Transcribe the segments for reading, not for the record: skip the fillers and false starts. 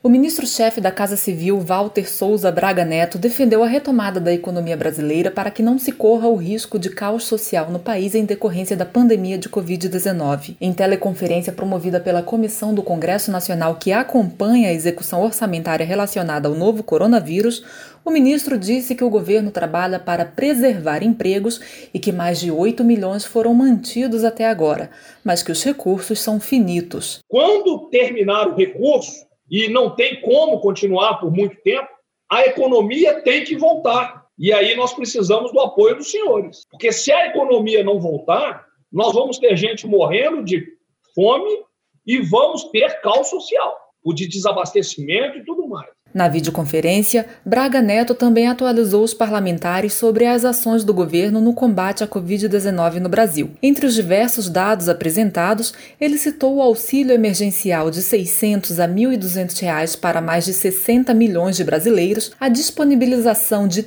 O ministro-chefe da Casa Civil, Walter Souza Braga Neto, defendeu a retomada da economia brasileira para que não se corra o risco de caos social no país em decorrência da pandemia de Covid-19. Em teleconferência promovida pela Comissão do Congresso Nacional que acompanha a execução orçamentária relacionada ao novo coronavírus, o ministro disse que o governo trabalha para preservar empregos e que mais de 8 milhões foram mantidos até agora, mas que os recursos são finitos. Quando terminar o recurso, e não tem como continuar por muito tempo, a economia tem que voltar. E aí nós precisamos do apoio dos senhores. Porque se a economia não voltar, nós vamos ter gente morrendo de fome e vamos ter caos social, o de desabastecimento e tudo mais. Na videoconferência, Braga Neto também atualizou os parlamentares sobre as ações do governo no combate à Covid-19 no Brasil. Entre os diversos dados apresentados, ele citou o auxílio emergencial de R$ 600 a R$ 1.200 para mais de 60 milhões de brasileiros, a disponibilização de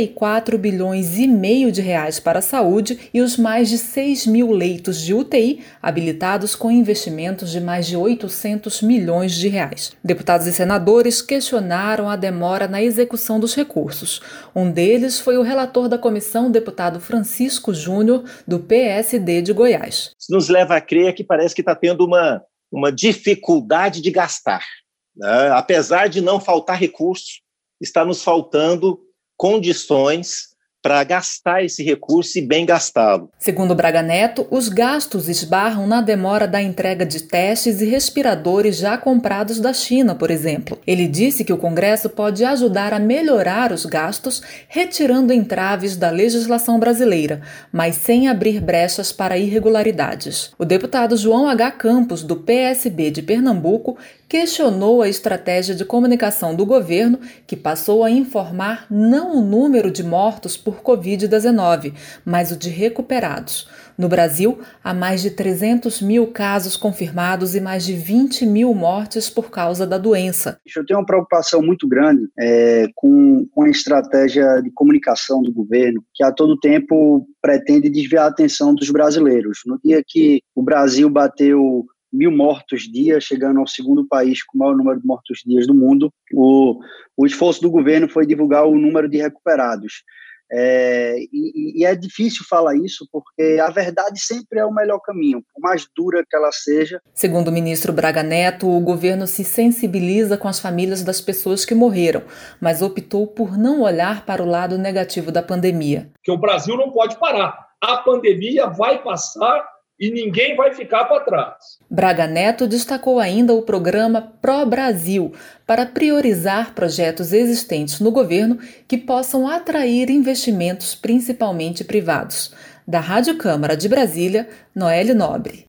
34 bilhões e meio de reais para a saúde e os mais de 6 mil leitos de UTI habilitados com investimentos de mais de 800 milhões de reais. Deputados e senadores questionaram a demora na execução dos recursos. Um deles foi o relator da comissão, o deputado Francisco Júnior, do PSD de Goiás. Isso nos leva a crer que parece que está tendo uma dificuldade de gastar, né? Apesar de não faltar recurso, está nos faltando condições para gastar esse recurso e bem gastá-lo. Segundo Braga Neto, os gastos esbarram na demora da entrega de testes e respiradores já comprados da China, por exemplo. Ele disse que o Congresso pode ajudar a melhorar os gastos, retirando entraves da legislação brasileira, mas sem abrir brechas para irregularidades. O deputado João H. Campos, do PSB de Pernambuco, questionou a estratégia de comunicação do governo, que passou a informar não o número de mortos por Covid-19, mas o de recuperados. No Brasil, há mais de 300 mil casos confirmados e mais de 20 mil mortes por causa da doença. Eu tenho uma preocupação muito grande com a estratégia de comunicação do governo, que a todo tempo pretende desviar a atenção dos brasileiros. No dia que o Brasil bateu 1.000 mortos dia, chegando ao segundo país com o maior número de mortos dias do mundo, o esforço do governo foi divulgar o número de recuperados. E é difícil falar isso porque a verdade sempre é o melhor caminho, por mais dura que ela seja. Segundo o ministro Braga Neto, o governo se sensibiliza com as famílias das pessoas que morreram, mas optou por não olhar para o lado negativo da pandemia. Que o Brasil não pode parar. A pandemia vai passar e ninguém vai ficar para trás. Braga Neto destacou ainda o programa Pro Brasil, para priorizar projetos existentes no governo que possam atrair investimentos, principalmente privados. Da Rádio Câmara de Brasília, Noelle Nobre.